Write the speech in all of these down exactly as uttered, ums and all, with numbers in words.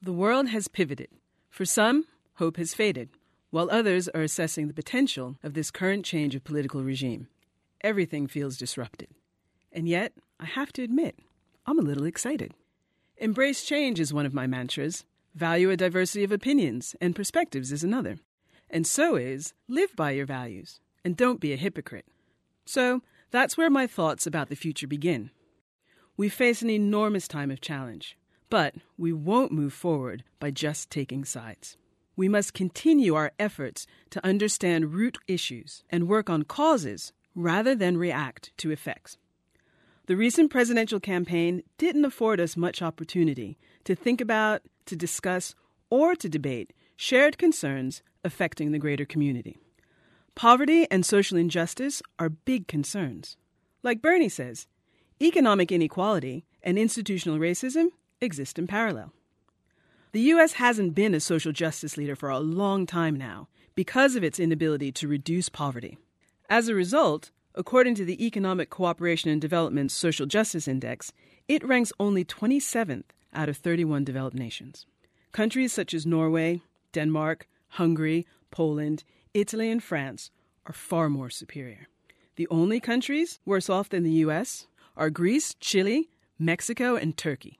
The world has pivoted. For some, hope has faded, while others are assessing the potential of this current change of political regime. Everything feels disrupted. And yet, I have to admit, I'm a little excited. Embrace change is one of my mantras. Value a diversity of opinions and perspectives is another. And so is live by your values and don't be a hypocrite. So that's where my thoughts about the future begin. We face an enormous time of challenge, but we won't move forward by just taking sides. We must continue our efforts to understand root issues and work on causes rather than react to effects. The recent presidential campaign didn't afford us much opportunity to think about, to discuss, or to debate shared concerns affecting the greater community. Poverty and social injustice are big concerns. Like Bernie says, economic inequality and institutional racism exist in parallel. The U S hasn't been a social justice leader for a long time now because of its inability to reduce poverty. As a result, according to the Economic Cooperation and Development Social Justice Index, it ranks only twenty-seventh out of thirty-one developed nations. Countries such as Norway, Denmark, Hungary, Poland, Italy, and France are far more superior. The only countries worse off than the U S are Greece, Chile, Mexico, and Turkey.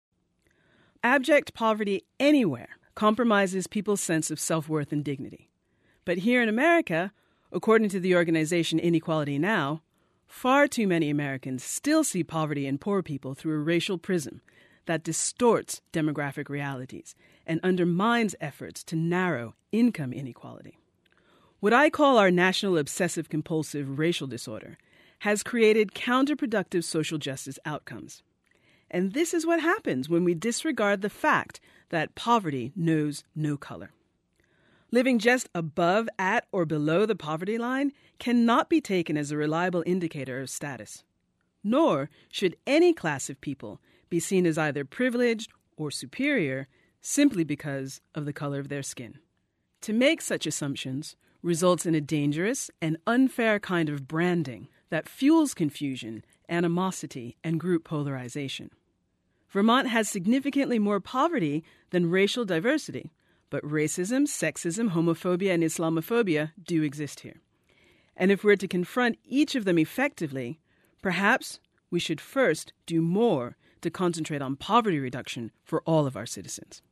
Abject poverty anywhere compromises people's sense of self-worth and dignity. But here in America, according to the organization Inequality Now, far too many Americans still see poverty and poor people through a racial prism that distorts demographic realities and undermines efforts to narrow income inequality. What I call our national obsessive-compulsive racial disorder has created counterproductive social justice outcomes. And this is what happens when we disregard the fact that poverty knows no color. Living just above, at, or below the poverty line cannot be taken as a reliable indicator of status. Nor should any class of people be seen as either privileged or superior simply because of the color of their skin. To make such assumptions results in a dangerous and unfair kind of branding that fuels confusion, animosity, and group polarization. Vermont has significantly more poverty than racial diversity, but racism, sexism, homophobia, and Islamophobia do exist here. And if we're to confront each of them effectively, perhaps we should first do more to concentrate on poverty reduction for all of our citizens.